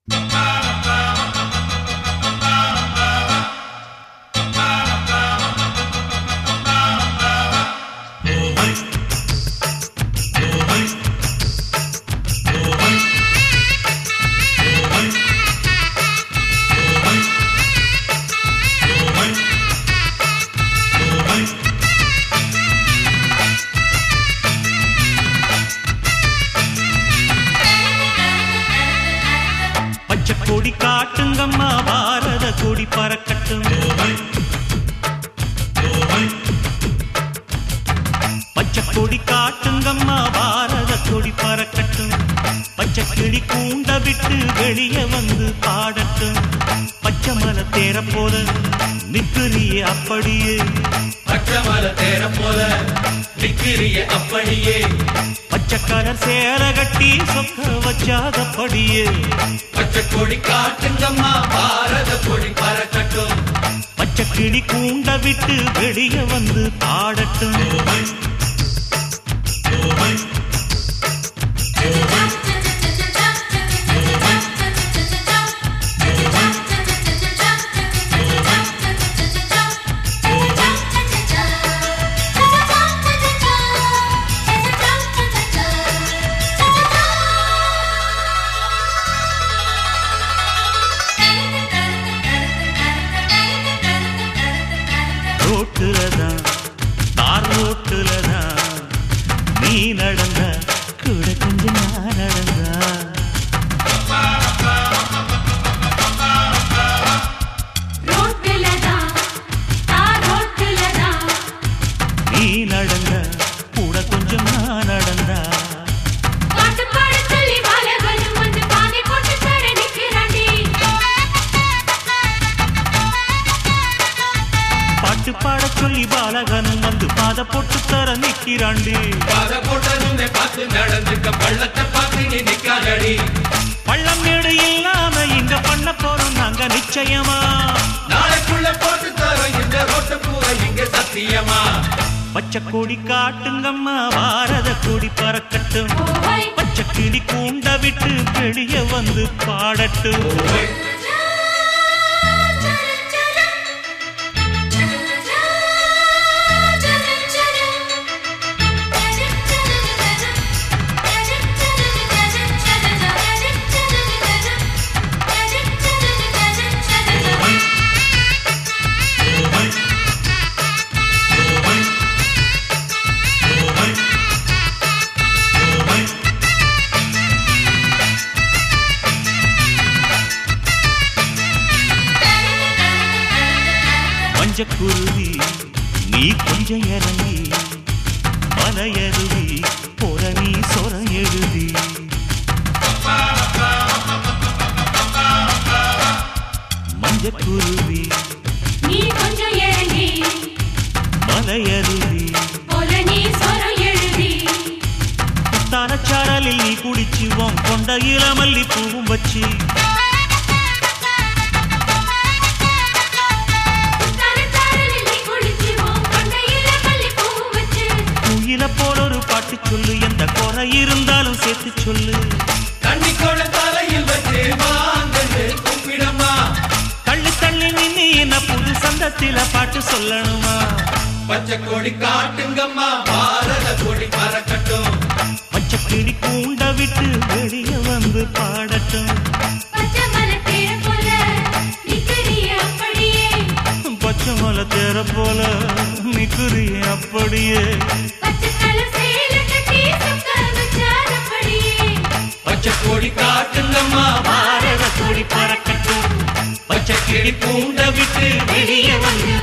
கொடி காட்டுங்கம்மா பாரத கொடி பறக்கட்டும். பச்சை கொடி காட்டுங்கம்மா பாரத கொடி பறக்கட்டும். பச்சை கிளி கூண்ட விட்டு வெளியே வந்து பாடட்டும். பச்சை மலை தேர போல நிக்கிறியே அப்படியே, பச்சை மலை தேர போல நிக்கிறியே அப்படியே. பச்சை கலர் சேர கட்டி சொக்க வச்சாதப்படியே. பச்சை கொடி காட்டுங்கம்மா பாரத கொடி பறக்கட்டும். பச்சை கிளி கூண்ட விட்டு வெளியே வந்து பாடட்டும். ரோட்டுலதான் தார் ரோட்டுலதான் நீ நடந்த கூட கொஞ்சம் நான் நடந்தா. நீ நடந்த கூட கொஞ்சம் நான் நடந்தா. பாட்டு பாட சொல்லி பாலகனும் வந்து பாத போட்டு தர நிக்கிறாண்டி. பாத போட்டதுமே பார்த்து நடந்துக்க பள்ளத்தை பார்த்து நீ நிக்காதடி. பள்ளம் மேடு இல்லாம இங்க பண்ண போறோம் நாங்க நிச்சயமா. நாளைக்குள்ள போட்டு தரோம் இந்த ரோட்டு பூரா இங்க சத்தியமா. பச்சை கொடி காட்டுங்கம்மா பாரத கொடி பறக்கட்டும். பச்சை கிளி கூண்ட விட்டு வெளியே வந்து பாடட்டும். குருவி நீ கொஞ்சம் இறங்கி மலையருவி போற நீ சொர எழுதி. மஞ்சக்குருவி நீ கொஞ்சம் இறங்கி மலையருவி போல நீ சொர எழுதி. தானச்சாரலில் நீ குடிச்சு உன் கொண்ட இளமல்லி பூவும் வச்சு. போல ஒரு பாட்டு சொல்லு, எந்த குறை இருந்தாலும் சேர்த்து சொல்லு. கண்ணிக்கோள தலையில் வச்சு வாங்கன்னு கும்பிடமா. தள்ளி தள்ளி நின்னு என்ன புது சந்தத்தில பாட்டு சொல்லணுமா. பச்சை கொடி காட்டுங்கம்மா பாரத கொடி பறக்கட்டும். பச்சை கிளி கூண்ட விட்டு வெளியே வந்து பாடட்டும். பச்சை மலை தேர போல நிக்கிறியே அப்படியே. பச்சை மலை தேர போல நிக்கிறியே அப்படியே. பச்சை கொடி காட்டுங்கம்மா பாரத கொடி பறக்கட்டும். பச்சை கிளி கூண்ட விட்டு வெளியே வந்து